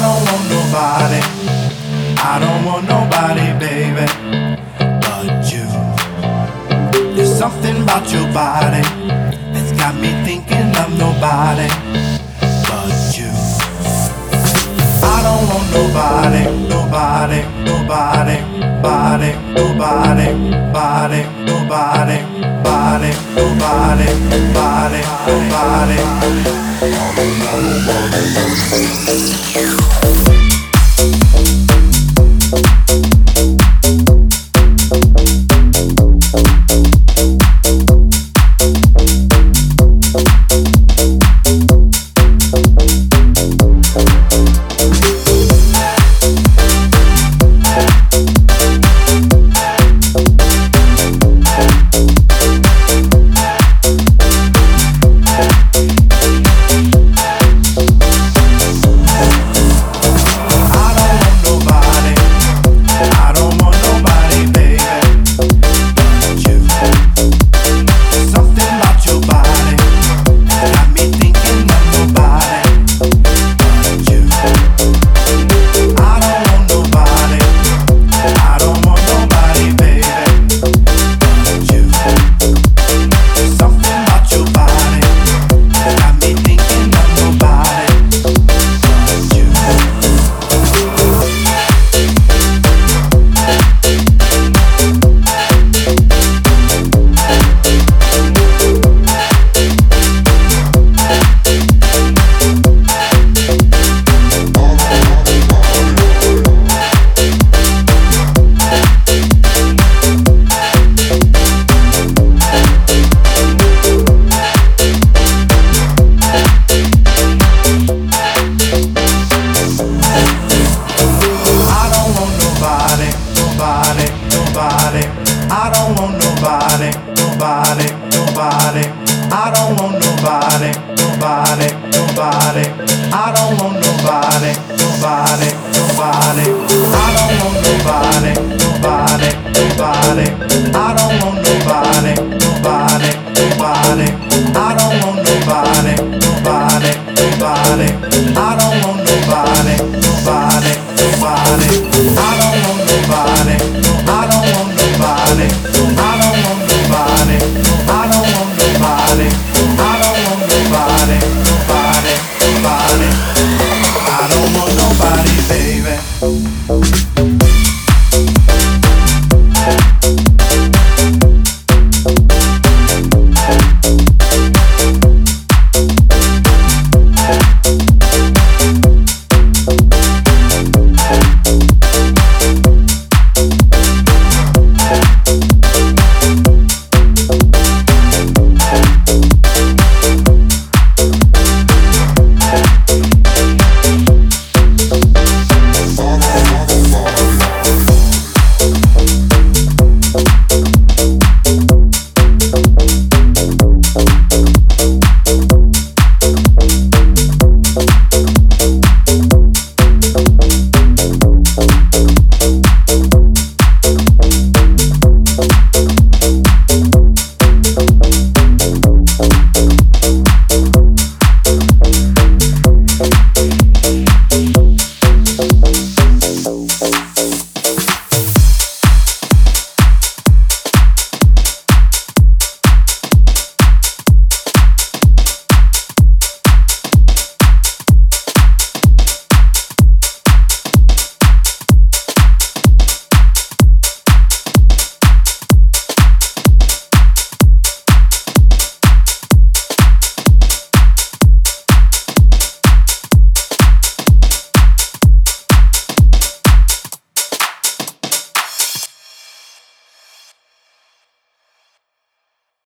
don't want nobody, I don't want nobody, baby, but you. There's something about your body that's got me thinking of nobody but you. I don't want nobody, nobody, nobody, body, nobody, body, nobody, body, nobody, body, nobody. I don't want nobody. I don't want nobody, nobody, nobody. I don't want nobody, nobody, nobody. I don't want nobody, nobody, nobody. I don't want nobody, nobody, nobody. I don't want nobody, nobody, nobody. I don't want nobody, nobody, nobody. I don't want nobody.